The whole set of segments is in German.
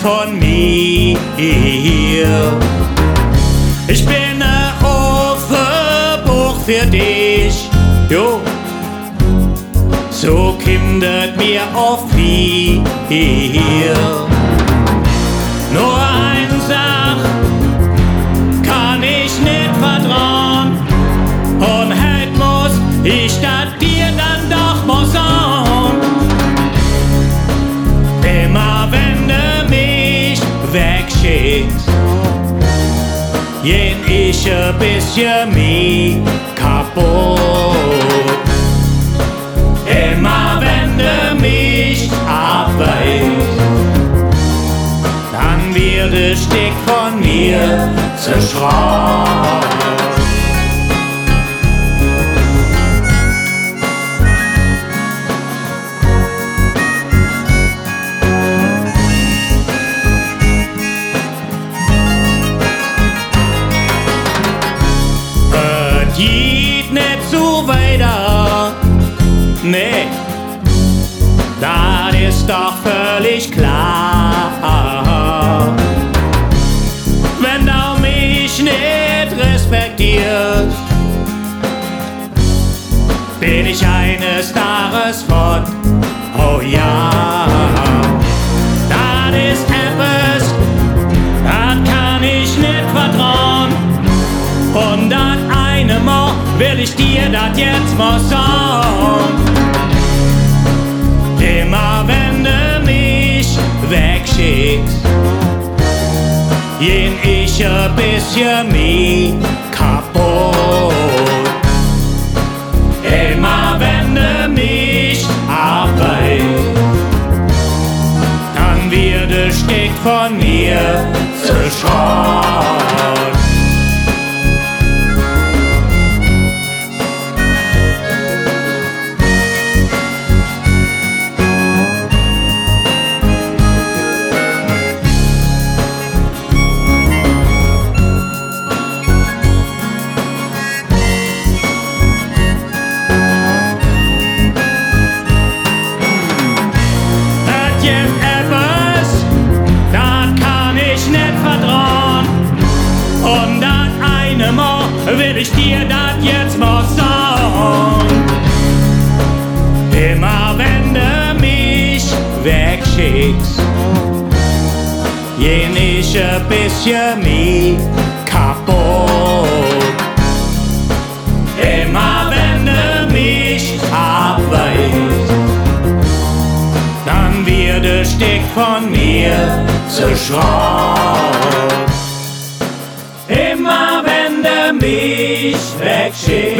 von mir. Ich bin ne Offenbuch für dich, jo. So kindet mir auf hier. Nur eine Sach kann ich nicht vertrauen, und halt muss ich dat dir dann doch mal sagen. Immer wenn du mich wegschickst, jen ich ein bisschen mehr kaputt. Immer wenn du mich abweist, dann wird ein Stück von mir zerschrott. Geht nicht so weiter, nee, das ist doch völlig klar. Wenn du mich nicht respektierst, bin ich eines Tages fort, oh ja. Das ist etwas, das kann ich nicht vertrauen, und das eine Mal will ich dir das jetzt mal sagen. Immer wenn du mich wegschickst, jen ich ein bisschen mehr kaputt. Immer wenn du mich abweist, dann wird ein Stück von mir zerschrott. Und das eine Mal will ich dir das jetzt mal sagen. Immer wenn du mich wegschickst, jen ich ein bisschen mehr kaputt. Immer wenn du mich abweist, dann wird ein Stück von mir zerschrott. Immer wenn du mich wegschickst,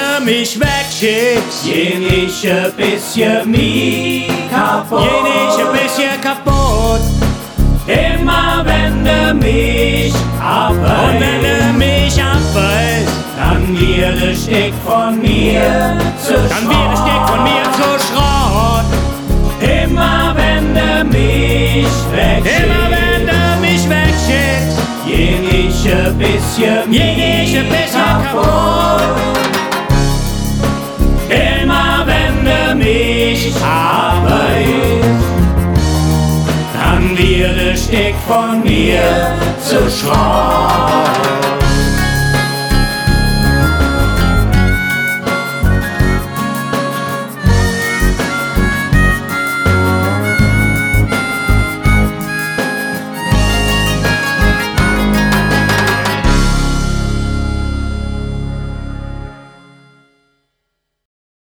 jen ich ein bisschen mehr kaputt. Immer wenn du mich abweist, und wenn du mich abweist, dann wird ein Stück von mir zu Schrott. Immer wenn du mich wegschickst, jen ich ein bisschen kaputt. Immer wenn du mich abweist, dann wird ein Stück von mir zu Schrott.